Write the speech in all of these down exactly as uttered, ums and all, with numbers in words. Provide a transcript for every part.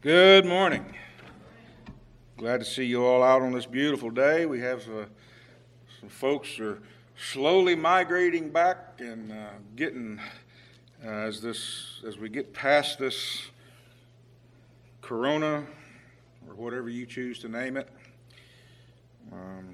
Good morning. Glad to see you all out on this beautiful day. We have uh, some folks are slowly migrating back and uh, getting uh, as this as we get past this corona or whatever you choose to name it. Um,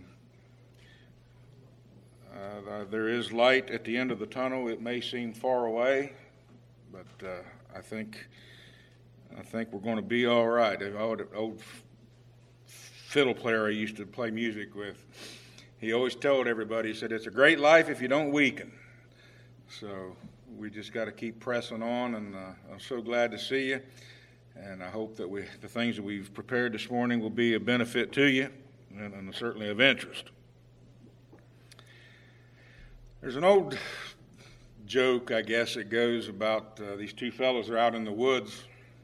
uh, there is light at the end of the tunnel. It may seem far away, but uh, I think. I think we're going to be all right. An old, old fiddle player I used to play music with, he always told everybody, he said, it's a great life if you don't weaken. So we just got to keep pressing on, and uh, I'm so glad to see you. And I hope that we, the things that we've prepared this morning will be a benefit to you and, and certainly of interest. There's an old joke, I guess, that goes about uh, these two fellows are out in the woods.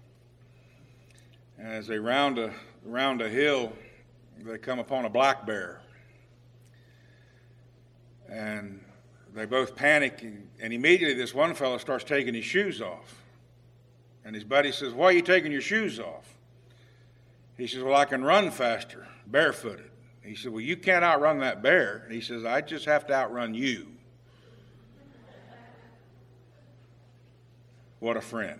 As they round a, round a hill, they come upon a black bear. And they both panic, and, and immediately this one fellow starts taking his shoes off. And his buddy says, why are you taking your shoes off? He says, well, I can run faster, barefooted. He said, well, you can't outrun that bear. And he says, I just have to outrun you. What a friend.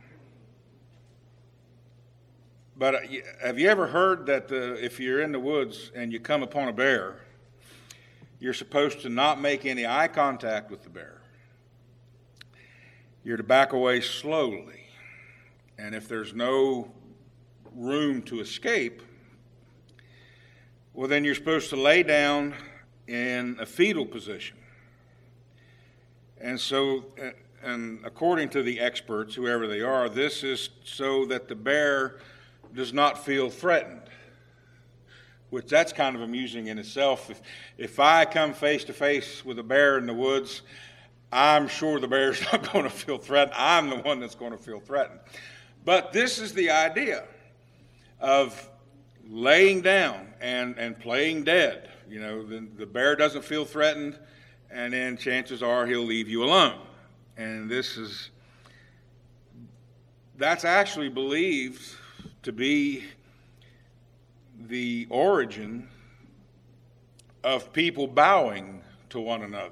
But have you ever heard that the, if you're in the woods and you come upon a bear, you're supposed to not make any eye contact with the bear? You're to back away slowly. And if there's no room to escape, well, then you're supposed to lay down in a fetal position. And so, and according to the experts, whoever they are, this is so that the bear does not feel threatened, which that's kind of amusing in itself. If, if I come face to face with a bear in the woods, I'm sure the bear's not going to feel threatened. I'm the one that's going to feel threatened. But this is the idea of laying down and, and playing dead. You know, the, the bear doesn't feel threatened, and then chances are he'll leave you alone. And this is, that's actually believed to be the origin of people bowing to one another.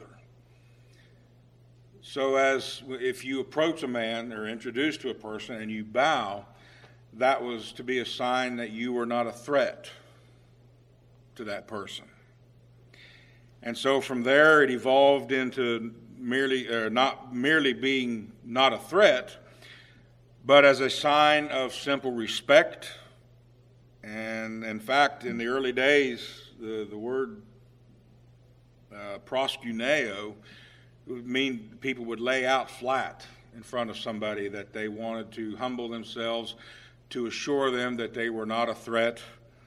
So as if you approach a man or introduce to a person and you bow, that was to be a sign that you were not a threat to that person. And so from there it evolved into merely, or not merely being not a threat, but as a sign of simple respect. And in fact, in the early days, the, the word uh, proskuneo would mean people would lay out flat in front of somebody, that they wanted to humble themselves to assure them that they were not a threat.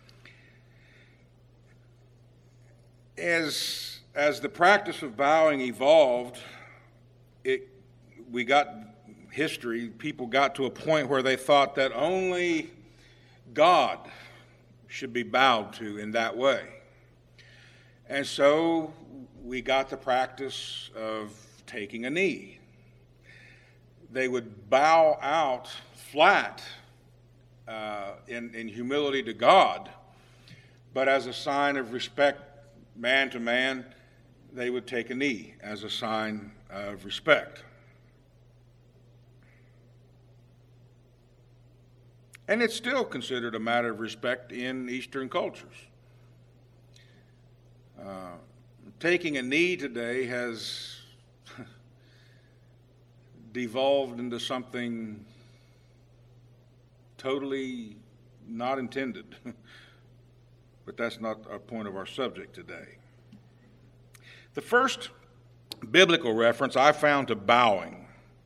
As, as the practice of bowing evolved, it, we got history, people got to a point where they thought that only God should be bowed to in that way. And so we got the practice of taking a knee. They would bow out flat uh, in, in humility to God, but as a sign of respect, man to man, they would take a knee as a sign of respect. And it's still considered a matter of respect in Eastern cultures. Uh, taking a knee today has devolved into something totally not intended. But that's not our point of our subject today. The first biblical reference I found to bowing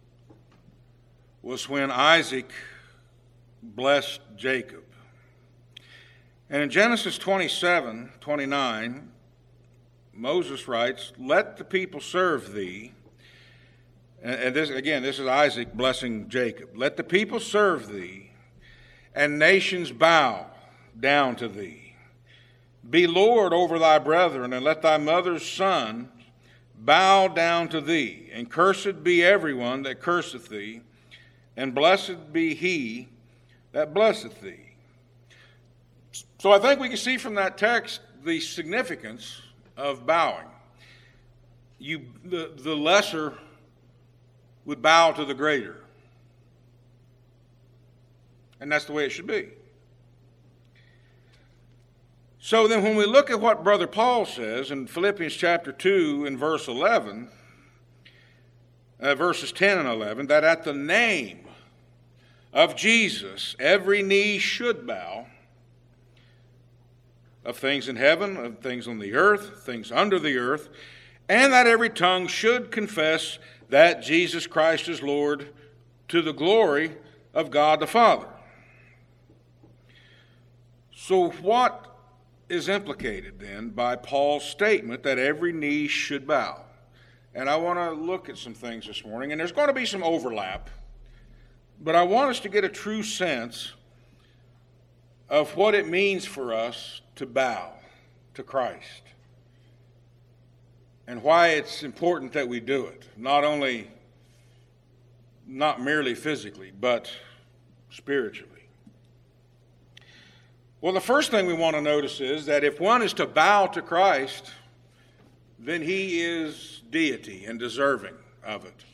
was when Isaac blessed Jacob. And in Genesis twenty-seven, twenty-nine, Moses writes, let the people serve thee. And this, again, this is Isaac blessing Jacob. Let the people serve thee, and nations bow down to thee. Be Lord over thy brethren, and let thy mother's son bow down to thee. And cursed be everyone that curseth thee, and blessed be he that blesseth thee. So I think we can see from that text the significance of bowing. You, the, the lesser would bow to the greater. And that's the way it should be. So then when we look at what Brother Paul says in Philippians chapter two and verse eleven, uh, verses ten and eleven, that at the name of Jesus every knee should bow, of things in heaven, of things on the earth, things under the earth, and that every tongue should confess that Jesus Christ is Lord, to the glory of God the Father. So what is implicated then by Paul's statement that every knee should bow? And I want to look at some things this morning, and there's going to be some overlap, but I want us to get a true sense of what it means for us to bow to Christ and why it's important that we do it, not only, not merely physically, but spiritually. Well, the first thing we want to notice is that if one is to bow to Christ, then he is deity and deserving of it.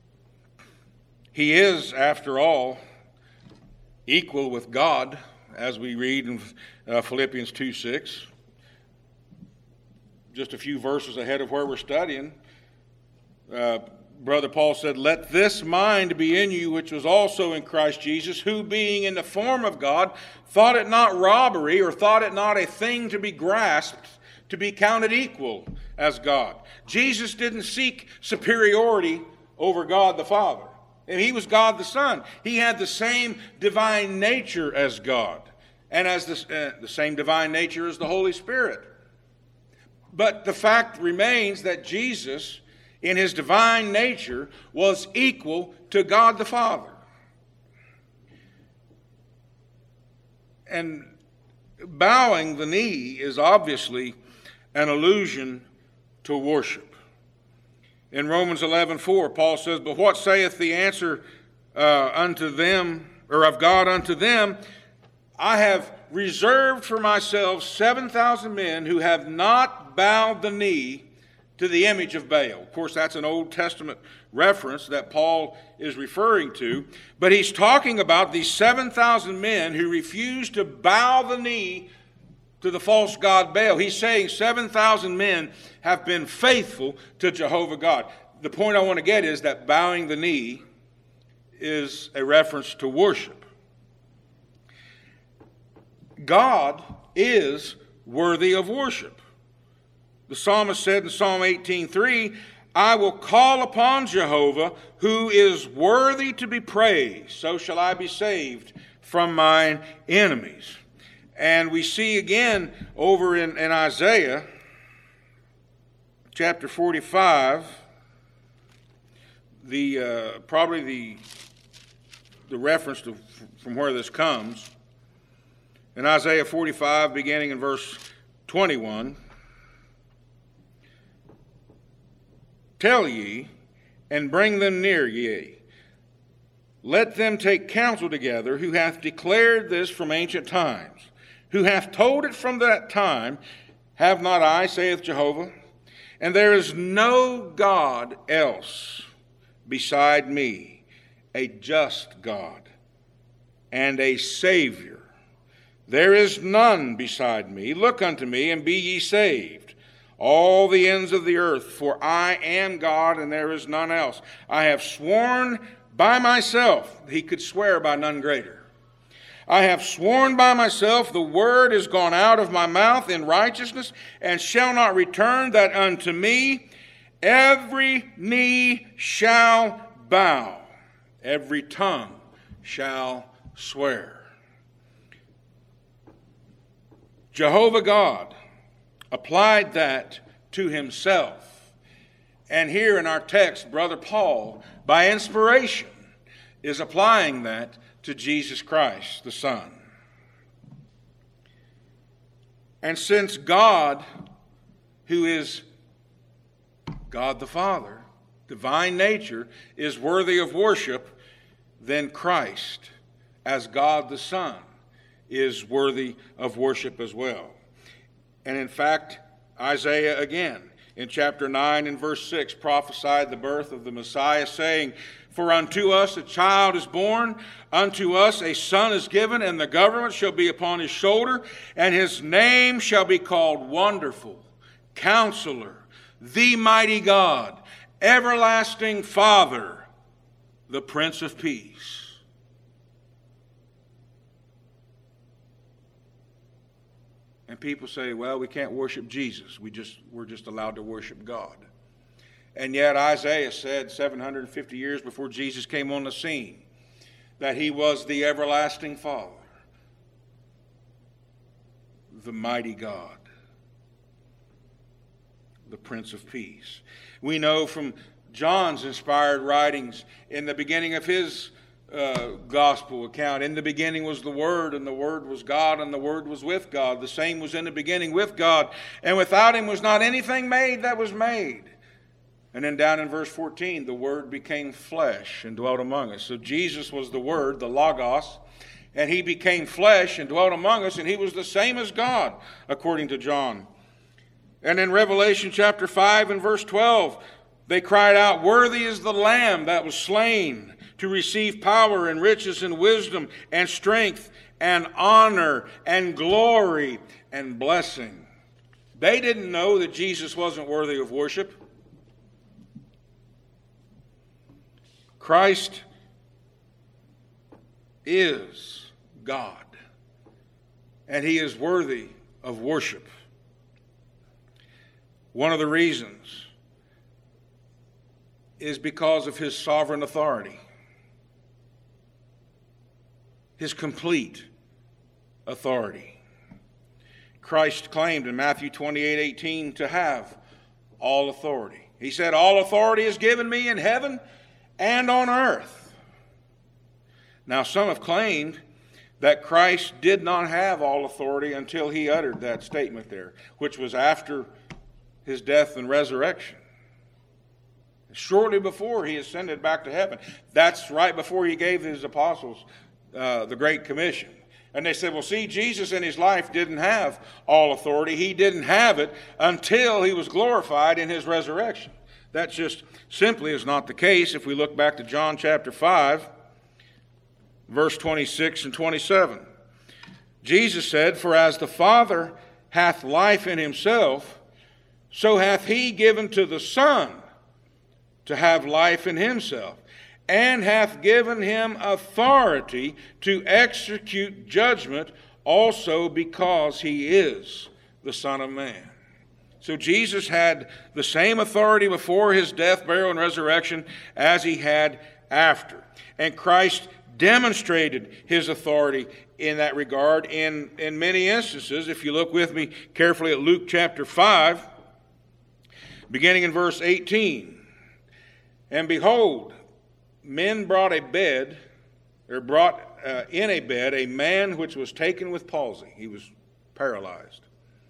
He is, after all, equal with God, as we read in uh, Philippians two six. Just a few verses ahead of where we're studying, uh, Brother Paul said, "Let this mind be in you, which was also in Christ Jesus, who being in the form of God, thought it not robbery, or thought it not a thing to be grasped, to be counted equal as God." Jesus didn't seek superiority over God the Father. And he was God the Son. He had the same divine nature as God, and as the, uh, the same divine nature as the Holy Spirit. But the fact remains that Jesus, in his divine nature, was equal to God the Father. And bowing the knee is obviously an allusion to worship. In Romans eleven four, Paul says, "But what saith the answer uh, unto them, or of God unto them? I have reserved for myself seven thousand men who have not bowed the knee to the image of Baal." Of course, that's an Old Testament reference that Paul is referring to. But he's talking about these seven thousand men who refused to bow the knee to the false god Baal. He's saying seven thousand men have been faithful to Jehovah God. The point I want to get is that bowing the knee is a reference to worship. God is worthy of worship. The psalmist said in Psalm eighteen three, "I will call upon Jehovah, who is worthy to be praised. So shall I be saved from mine enemies." And we see again over in, in Isaiah chapter forty-five, the uh, probably the the reference to from where this comes. In Isaiah forty-five, beginning in verse twenty-one, "Tell ye, and bring them near ye. Let them take counsel together, who hath declared this from ancient times, who hath told it from that time. Have not I, saith Jehovah? And there is no God else beside me, a just God and a Savior. There is none beside me. Look unto me, and be ye saved, all the ends of the earth, for I am God, and there is none else. I have sworn by myself," he could swear by none greater. "I have sworn by myself, the word is gone out of my mouth in righteousness, and shall not return, that unto me every knee shall bow, every tongue shall swear." Jehovah God applied that to himself. And here in our text, Brother Paul, by inspiration, is applying that to Jesus Christ, the Son. And since God, who is God the Father, divine nature, is worthy of worship, then Christ, as God the Son is worthy of worship as well. And in fact, Isaiah again, in chapter nine and verse six, prophesied the birth of the Messiah, saying, "For unto us a child is born, unto us a son is given, and the government shall be upon his shoulder, and his name shall be called Wonderful, Counselor, the Mighty God, Everlasting Father, the Prince of Peace." And people say, well, we can't worship Jesus. We just, we're just allowed to worship God. And yet Isaiah said seven hundred fifty years before Jesus came on the scene that he was the everlasting Father, the mighty God, the Prince of Peace. We know from John's inspired writings in the beginning of his uh, gospel account, in the beginning was the Word, and the Word was God, and the Word was with God. The same was in the beginning with God, and without him was not anything made that was made. And then down in verse fourteen, the Word became flesh and dwelt among us. So Jesus was the Word, the Logos, and he became flesh and dwelt among us, and he was the same as God, according to John. And in Revelation chapter five and verse twelve, they cried out, "Worthy is the Lamb that was slain to receive power and riches and wisdom and strength and honor and glory and blessing." They didn't know that Jesus wasn't worthy of worship. Christ is God, and he is worthy of worship. One of the reasons is because of his sovereign authority, his complete authority. Christ claimed in Matthew twenty-eight eighteen to have all authority. He said, "All authority is given me in heaven and on earth." Now, some have claimed that Christ did not have all authority until he uttered that statement there, which was after his death and resurrection, shortly before he ascended back to heaven. That's right before he gave his apostles uh, the Great Commission. And they said, well, see, Jesus in his life didn't have all authority. He didn't have it until he was glorified in his resurrection. That just simply is not the case. If we look back to John chapter five, verse twenty-six and twenty-seven, Jesus said, "For as the Father hath life in himself, so hath he given to the Son to have life in himself, and hath given him authority to execute judgment also because he is the Son of Man." So Jesus had the same authority before his death, burial, and resurrection as he had after. And Christ demonstrated his authority in that regard in, in many instances. If you look with me carefully at Luke chapter five, beginning in verse eighteen. "And behold, men brought a bed, or brought uh, in a bed a man which was taken with palsy." He was paralyzed.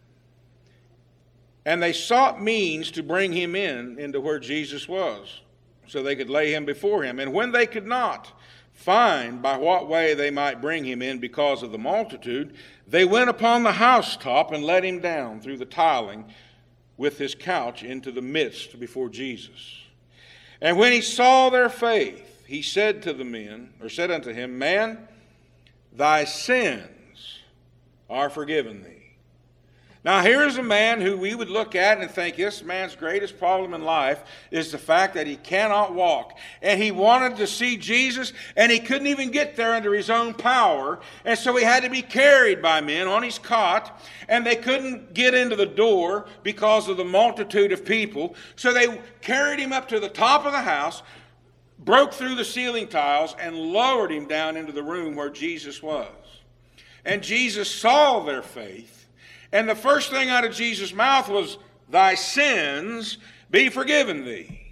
"And they sought means to bring him in into where Jesus was, so they could lay him before him. And when they could not find by what way they might bring him in because of the multitude, they went upon the housetop and let him down through the tiling with his couch into the midst before Jesus. And when he saw their faith, he said to the men, or said unto him, Man, thy sins are forgiven thee." Now here's a man who we would look at and think this man's greatest problem in life is the fact that he cannot walk. And he wanted to see Jesus, and he couldn't even get there under his own power. And so he had to be carried by men on his cot, and they couldn't get into the door because of the multitude of people. So they carried him up to the top of the house, broke through the ceiling tiles, and lowered him down into the room where Jesus was. And Jesus saw their faith. And the first thing out of Jesus' mouth was, "Thy sins be forgiven thee."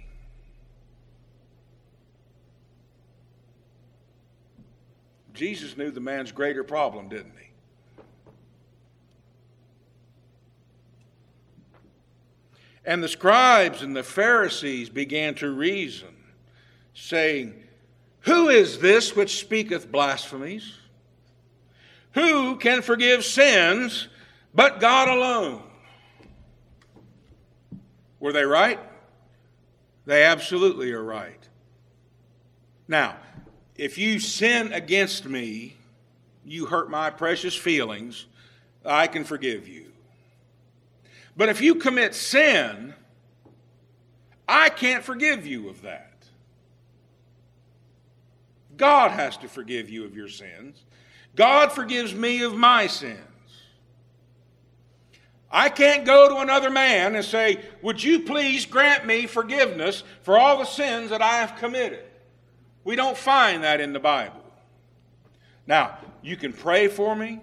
Jesus knew the man's greater problem, didn't he? And the scribes and the Pharisees began to reason, saying, Who is this which speaketh blasphemies? Who can forgive sins but God alone? Were they right? They absolutely are right. Now, if you sin against me, you hurt my precious feelings, I can forgive you. But if you commit sin, I can't forgive you of that. God has to forgive you of your sins. God forgives me of my sins. I can't go to another man and say, would you please grant me forgiveness for all the sins that I have committed? We don't find that in the Bible. Now, you can pray for me,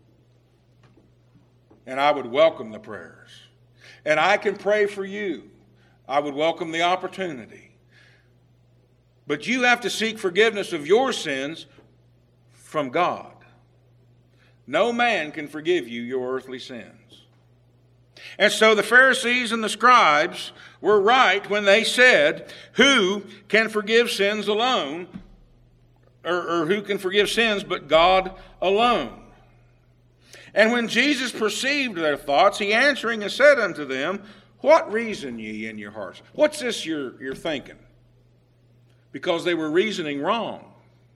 and I would welcome the prayers. And I can pray for you. I would welcome the opportunity. But you have to seek forgiveness of your sins from God. No man can forgive you your earthly sins. And so the Pharisees and the scribes were right when they said, who can forgive sins alone, or, or who can forgive sins but God alone? And when Jesus perceived their thoughts, he answering and said unto them, what reason ye in your hearts? What's this you're, you're thinking? Because they were reasoning wrong.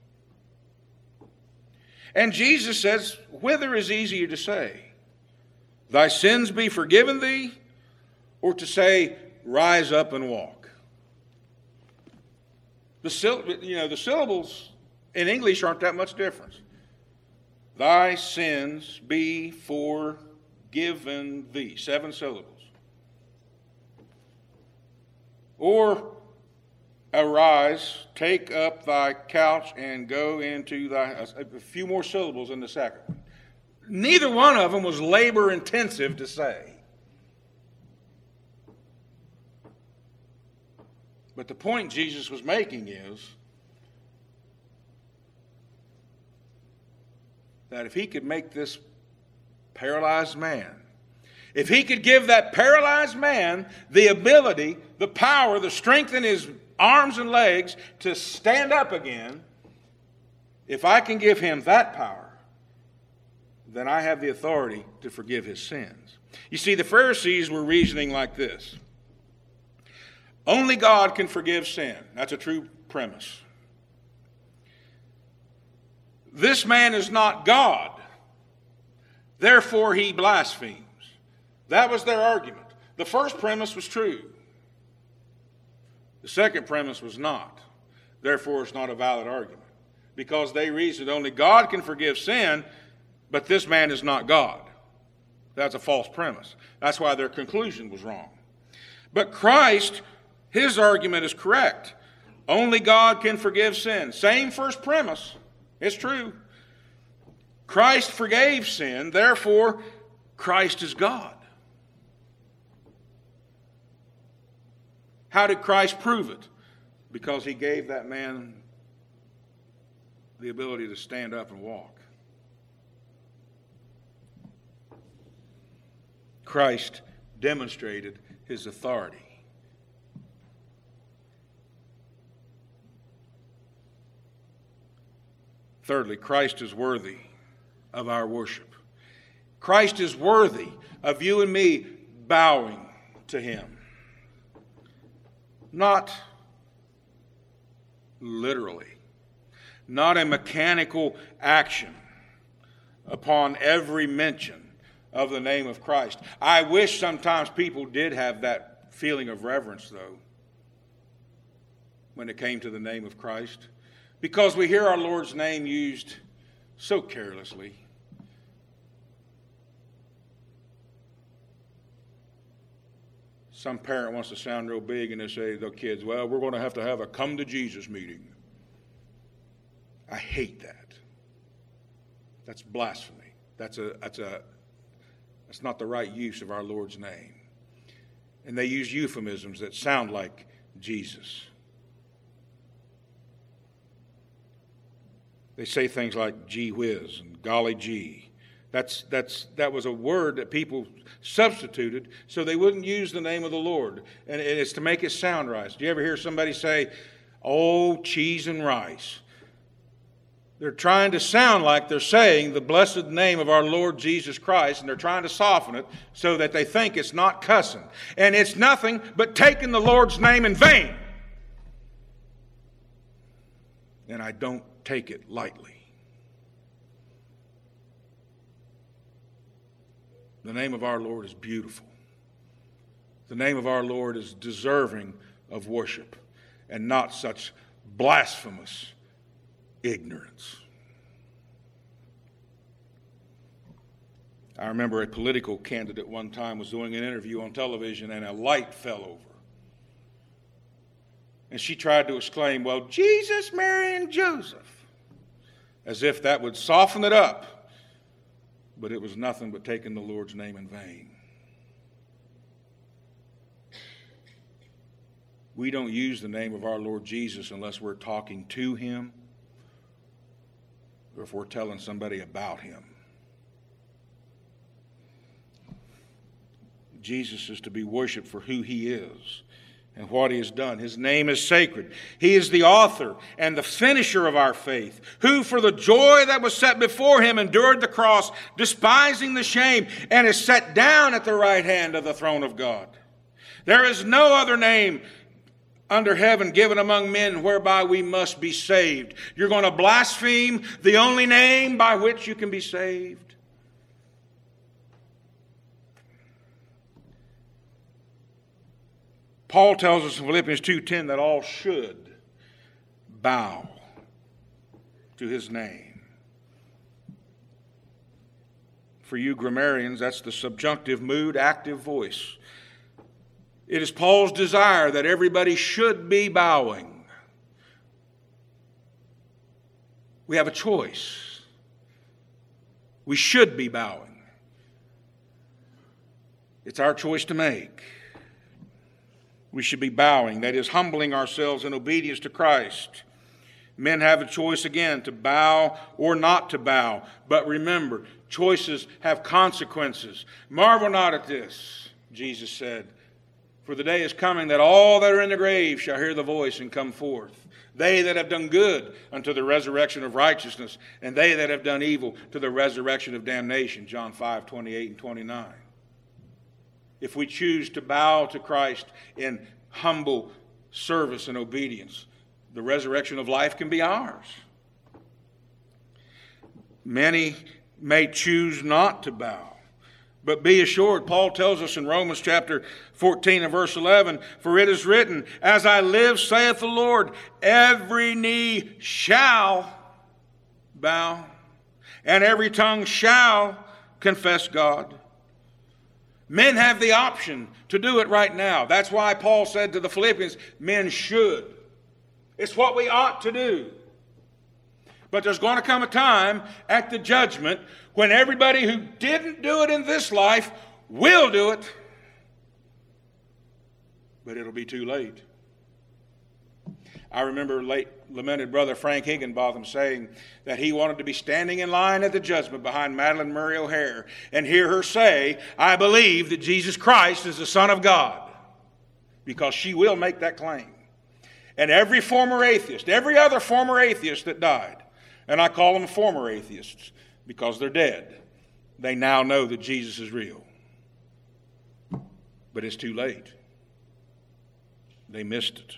And Jesus says, whither is easier to say, thy sins be forgiven thee, or to say, rise up and walk? The, you know, the syllables in English aren't that much difference. Thy sins be forgiven thee. Seven syllables. Or, arise, take up thy couch, and go into thy... A few more syllables in the second one. Neither one of them was labor intensive to say. But the point Jesus was making is that if he could make this paralyzed man, if he could give that paralyzed man the ability, the power, the strength in his arms and legs to stand up again, if I can give him that power, then I have the authority to forgive his sins. You see, the Pharisees were reasoning like this. Only God can forgive sin. That's a true premise. This man is not God, therefore he blasphemes. That was their argument. The first premise was true. The second premise was not. Therefore, it's not a valid argument. Because they reasoned only God can forgive sin, but this man is not God. That's a false premise. That's why their conclusion was wrong. But Christ, his argument is correct. Only God can forgive sin. Same first premise. It's true. Christ forgave sin, therefore Christ is God. How did Christ prove it? Because he gave that man the ability to stand up and walk. Christ demonstrated his authority. Thirdly, Christ is worthy of our worship. Christ is worthy of you and me bowing to him. Not literally, not a mechanical action upon every mention of the name of Christ. I wish sometimes people did have that feeling of reverence, though, when it came to the name of Christ, because we hear our Lord's name used so carelessly. Some parent wants to sound real big and they say to their kids, well, we're going to have to have a come to Jesus meeting. I hate that. That's blasphemy. That's a that's a that's not the right use of our Lord's name. And they use euphemisms that sound like Jesus. They say things like gee whiz and golly gee. That's, that's, that was a word that people substituted so they wouldn't use the name of the Lord. And it's to make it sound right. Do you ever hear somebody say, Oh, cheese and rice. They're trying to sound like they're saying the blessed name of our Lord Jesus Christ, and they're trying to soften it so that they think it's not cussing. And it's nothing but taking the Lord's name in vain. And I don't take it lightly. The name of our Lord is beautiful. The name of our Lord is deserving of worship and not such blasphemous ignorance. I remember a political candidate one time was doing an interview on television and a light fell over. And she tried to exclaim, well, Jesus, Mary, and Joseph, as if that would soften it up. But it was nothing but taking the Lord's name in vain. We don't use the name of our Lord Jesus unless we're talking to him or if we're telling somebody about him. Jesus is to be worshiped for who he is and what he has done. His name is sacred. He is the author and the finisher of our faith, who for the joy that was set before him endured the cross, despising the shame, and is set down at the right hand of the throne of God. There is no other name under heaven given among men whereby we must be saved. You're going to blaspheme the only name by which you can be saved? Paul tells us in Philippians two ten that all should bow to his name. For you grammarians, that's the subjunctive mood, active voice. It is Paul's desire that everybody should be bowing. We have a choice. We should be bowing. It's our choice to make. We should be bowing, that is, humbling ourselves in obedience to Christ. Men have a choice again to bow or not to bow. But remember, choices have consequences. Marvel not at this, Jesus said. For the day is coming that all that are in the grave shall hear the voice and come forth. They that have done good unto the resurrection of righteousness, and they that have done evil to the resurrection of damnation. John five, twenty-eight and twenty-nine. If we choose to bow to Christ in humble service and obedience, the resurrection of life can be ours. Many may choose not to bow. But be assured, Paul tells us in Romans chapter fourteen and verse eleven, for it is written, as I live, saith the Lord, every knee shall bow, and every tongue shall confess God. Men have the option to do it right now. That's why Paul said to the Philippians, men should. It's what we ought to do. But there's going to come a time at the judgment when everybody who didn't do it in this life will do it. But it'll be too late. I remember late lamented brother Frank Higginbotham saying that he wanted to be standing in line at the judgment behind Madeline Murray O'Hare and hear her say, I believe that Jesus Christ is the Son of God. Because she will make that claim. And every former atheist, every other former atheist that died, and I call them former atheists because they're dead, they now know that Jesus is real. But it's too late. They missed it.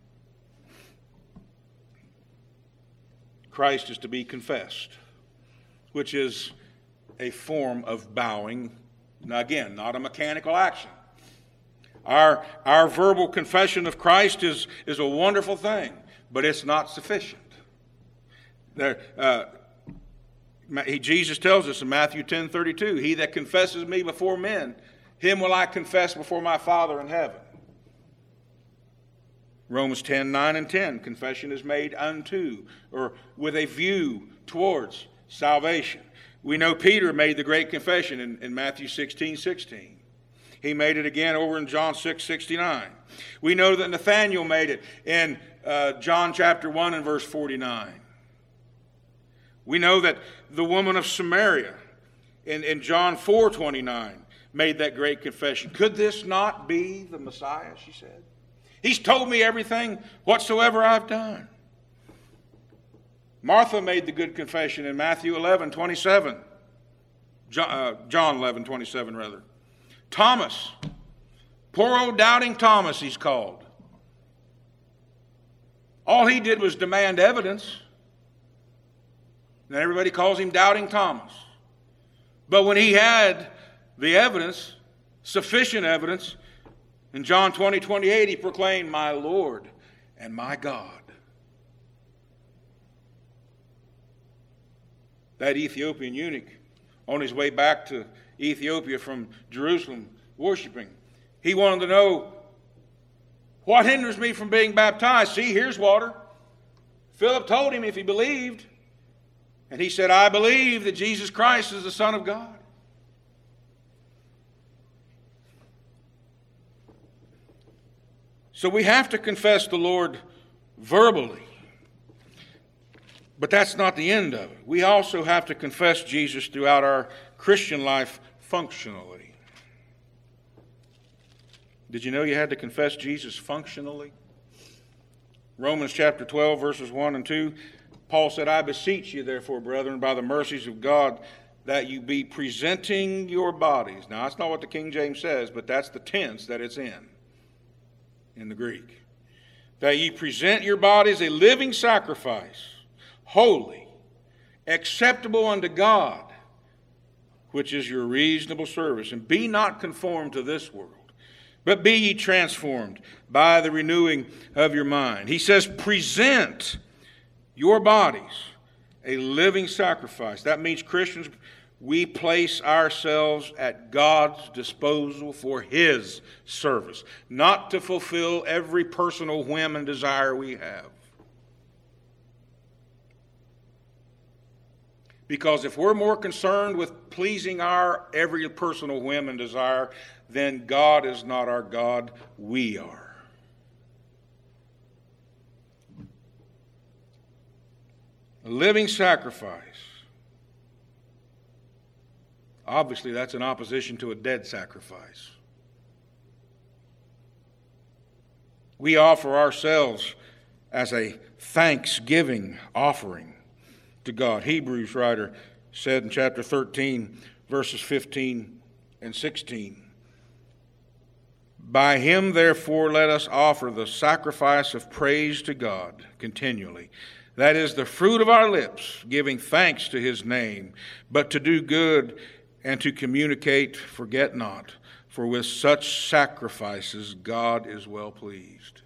Christ is to be confessed, which is a form of bowing. Now again, not a mechanical action. Our, our verbal confession of Christ is, is a wonderful thing, but it's not sufficient. There, uh, he, Jesus tells us in Matthew ten thirty-two, he that confesses me before men, him will I confess before my Father in heaven. Romans ten, nine and ten, confession is made unto, or with a view towards salvation. We know Peter made the great confession in, in Matthew sixteen, sixteen. He made it again over in John six, sixty-nine. We know that Nathanael made it in uh, John chapter one and verse forty-nine. We know that the woman of Samaria in, in John four, twenty-nine made that great confession. Could this not be the Messiah, she said. He's told me everything whatsoever I've done. Martha made the good confession in Matthew eleven twenty-seven. John, uh, John eleven twenty-seven, rather. Thomas, poor old doubting Thomas, he's called. All he did was demand evidence. And everybody calls him Doubting Thomas. But when he had the evidence, sufficient evidence, in John twenty twenty-eight, he proclaimed, "My Lord and my God." That Ethiopian eunuch, on his way back to Ethiopia from Jerusalem, worshiping, he wanted to know, what hinders me from being baptized? See, here's water. Philip told him if he believed. And he said, I believe that Jesus Christ is the Son of God. So we have to confess the Lord verbally. But that's not the end of it. We also have to confess Jesus throughout our Christian life functionally. Did you know you had to confess Jesus functionally? Romans chapter twelve, verses one and two, Paul said, I beseech you, therefore, brethren, by the mercies of God, that you be presenting your bodies. Now, that's not what the King James says, but that's the tense that it's in, in the Greek. That ye present your bodies a living sacrifice, holy, acceptable unto God, which is your reasonable service. And be not conformed to this world, but be ye transformed by the renewing of your mind. He says, present your bodies a living sacrifice. That means, Christians, we place ourselves at God's disposal for His service, not to fulfill every personal whim and desire we have. Because if we're more concerned with pleasing our every personal whim and desire, then God is not our God, we are. A living sacrifice. Obviously, that's in opposition to a dead sacrifice. We offer ourselves as a thanksgiving offering to God. Hebrews writer said in chapter thirteen, verses fifteen and sixteen, by him, therefore, let us offer the sacrifice of praise to God continually. That is the fruit of our lips, giving thanks to his name. But to do good and to communicate, forget not, for with such sacrifices God is well pleased.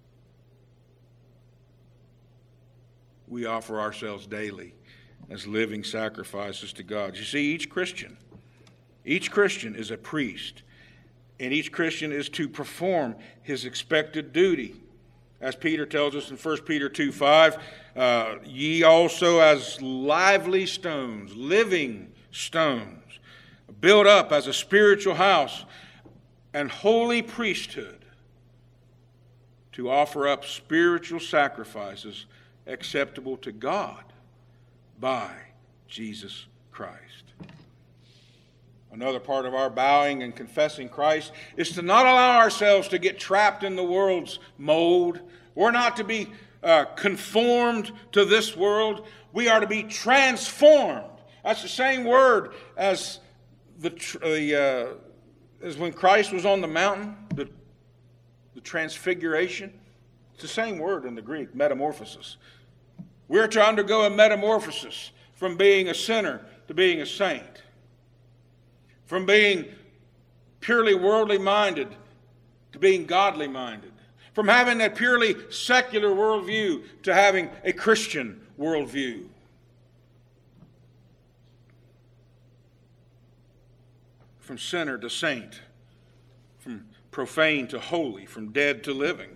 We offer ourselves daily as living sacrifices to God. You see, each Christian, each Christian is a priest, and each Christian is to perform his expected duty. As Peter tells us in First Peter two five, uh, ye also as lively stones, living stones, built up as a spiritual house and holy priesthood, to offer up spiritual sacrifices acceptable to God by Jesus Christ. Another part of our bowing and confessing Christ is to not allow ourselves to get trapped in the world's mold. We're not to be uh, conformed to this world. We are to be transformed. That's the same word as the, the uh, as when Christ was on the mountain, the, the transfiguration. It's the same word in the Greek, metamorphosis. We're to undergo a metamorphosis from being a sinner to being a saint, from being purely worldly minded to being godly minded, from having that purely secular worldview to having a Christian worldview. From sinner to saint, from profane to holy, from dead to living.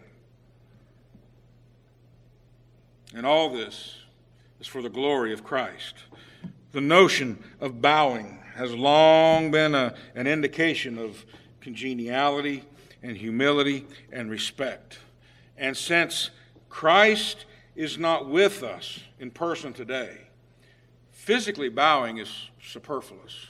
And all this is for the glory of Christ. The notion of bowing has long been a, an indication of congeniality and humility and respect. And since Christ is not with us in person today, physically bowing is superfluous.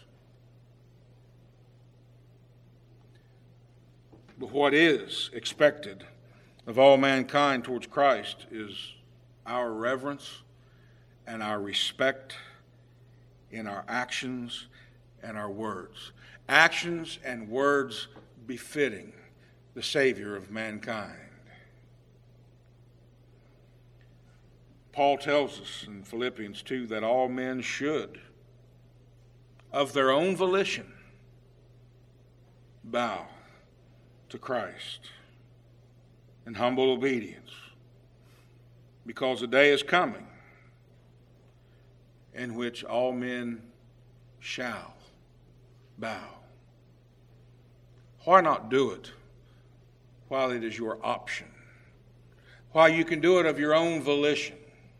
But what is expected of all mankind towards Christ is our reverence and our respect in our actions and our words. Actions and words befitting the Savior of mankind. Paul tells us in Philippians two that all men should, of their own volition, bow to Christ in humble obedience, because a day is coming in which all men shall bow. Why not do it while it is your option? While you can do it of your own volition?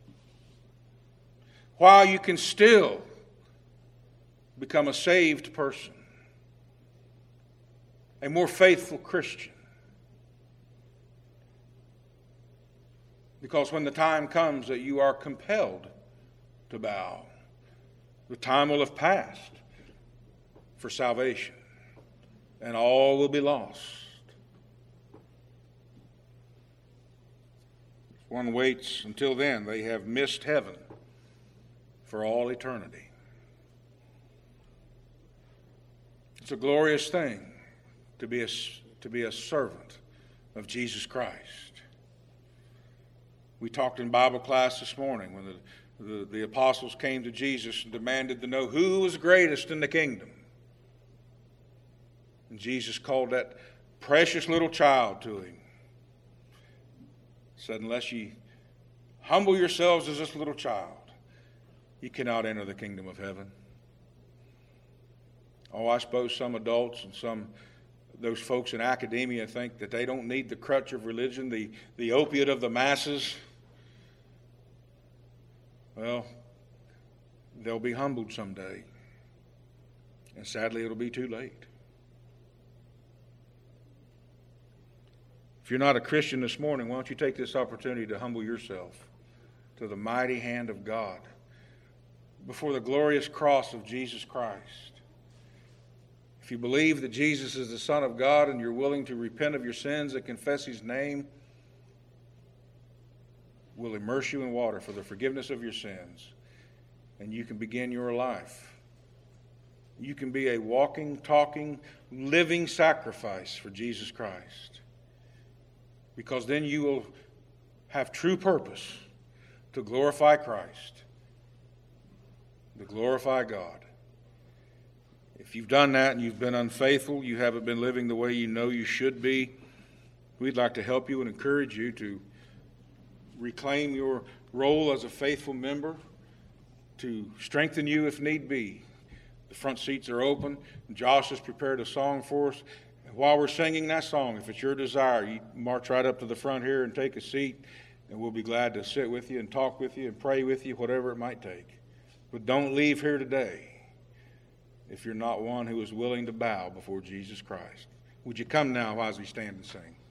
While you can still become a saved person, a more faithful Christian? Because when the time comes that you are compelled to bow, the time will have passed for salvation, and all will be lost. If one waits until then, they have missed heaven for all eternity. It's a glorious thing to be a, to be a servant of Jesus Christ. We talked in Bible class this morning when the, the, the apostles came to Jesus and demanded to know who was greatest in the kingdom. And Jesus called that precious little child to him. Said, unless ye humble yourselves as this little child, you cannot enter the kingdom of heaven. Oh, I suppose some adults and some those folks in academia think that they don't need the crutch of religion, the, the opiate of the masses. Well, they'll be humbled someday. And sadly, it'll be too late. If you're not a Christian this morning, why don't you take this opportunity to humble yourself to the mighty hand of God before the glorious cross of Jesus Christ. If you believe that Jesus is the Son of God and you're willing to repent of your sins and confess His name, we'll immerse you in water for the forgiveness of your sins, and you can begin your life. You can be a walking, talking, living sacrifice for Jesus Christ, because then you will have true purpose to glorify Christ, to glorify God. If you've done that and you've been unfaithful, you haven't been living the way you know you should be, we'd like to help you and encourage you to reclaim your role as a faithful member, to strengthen you if need be. The front seats are open. Josh has prepared a song for us. While we're singing that song, if it's your desire, you march right up to the front here and take a seat, and we'll be glad to sit with you and talk with you and pray with you, whatever it might take. But don't leave here today if you're not one who is willing to bow before Jesus Christ. Would you come now as we stand and sing?